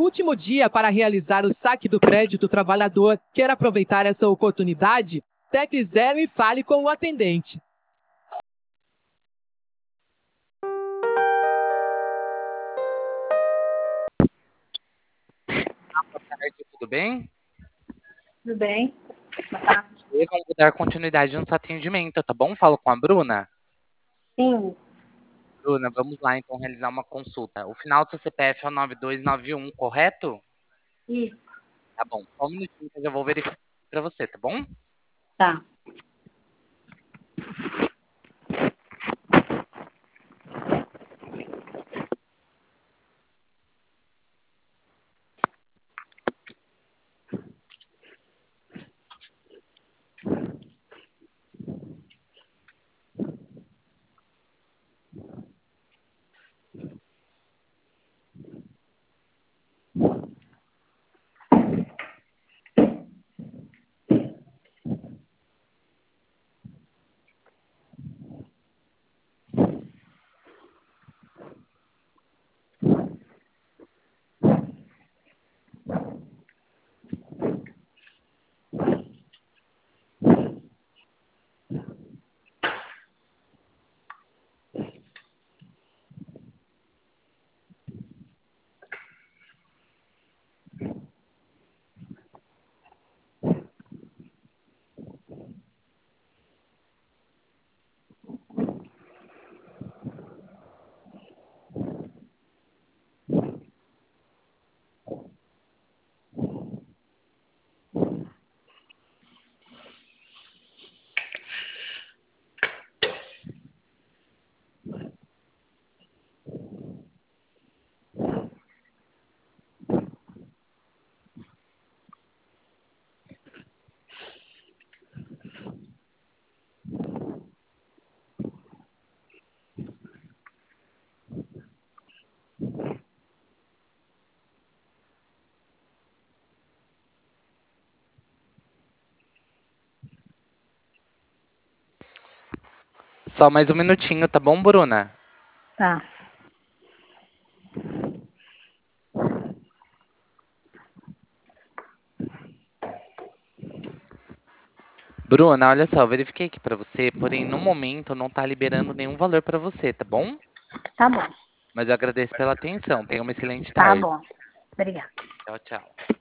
Último dia para realizar o saque do crédito trabalhador. Quer aproveitar essa oportunidade? Tecle 0 e fale com o atendente. Boa tarde, tudo bem? Tudo bem? Boa tarde. Vamos dar continuidade no seu atendimento, tá bom? Falo com a Bruna. Sim, Bruna, vamos lá então realizar uma consulta. O final do seu CPF é o 9291, correto? isso. Tá bom, só um minutinho que eu já vou verificar para você, tá bom? Tá. Só mais um minutinho, tá bom, Bruna? Tá. Bruna, olha só, eu verifiquei aqui para você, porém no momento não tá liberando nenhum valor para você, tá bom? Tá bom. Mas eu agradeço pela atenção. Tenha uma excelente Tá tarde. bom. Obrigada. Tchau, tchau.